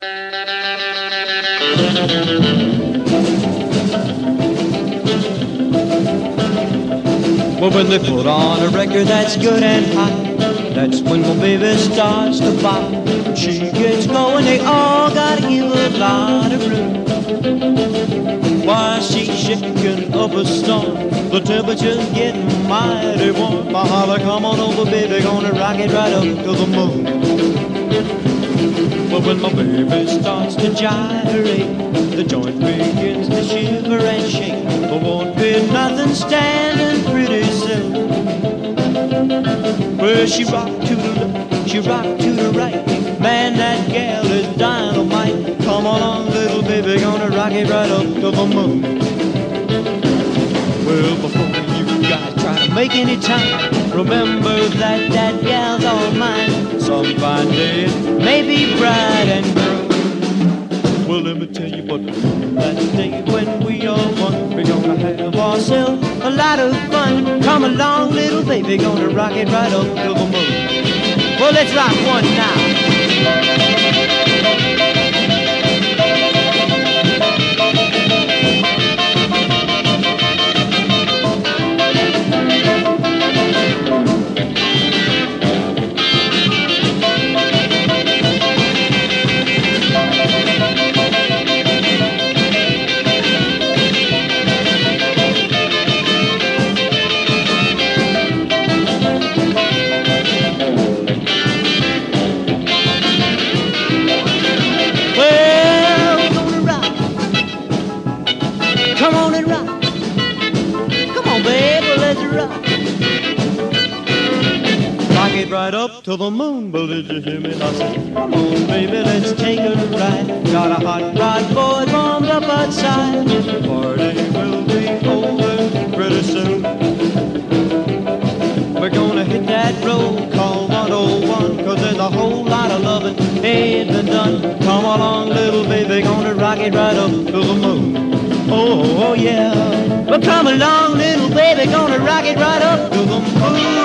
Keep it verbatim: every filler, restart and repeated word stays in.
Well, when they put on a record that's good and hot, that's when my baby starts to pop. When she gets going, they all gotta give a lot of room. While she's shaking up a storm, the temperature's getting mighty warm. I holler, come on over, baby, gonna rock it right up to the moon. But when my baby starts to gyrate, the joint begins to shiver and shake. There won't be nothing standing pretty soon. Well, she rock to the left, she rock to the right. Man, that gal is dynamite. Come along, little baby, gonna rock it right up to the moon. Well, before you guys try to make any time, remember that that gal's all mine. Some fine day it may be bright and blue. Well, let me tell you what, that day when we are one, we're gonna have ourselves a lot of fun. Come along, little baby, gonna rock it right up to the moon. Well, let's rock one now. Come on and rock. Come on, baby, let's rock. Rock it right up to the moon, but did you hear me? I said, come on, baby, let's take a ride. Got a hot rod, boy, warmed up outside. The party will be over pretty soon. We're gonna hit that road called one oh one, cause there's a whole lot of loving ain't been done. Come along, little baby, gonna rock it right up to the moon. Oh, oh, yeah. Well, come along, little baby, gonna rock it right up to the moon.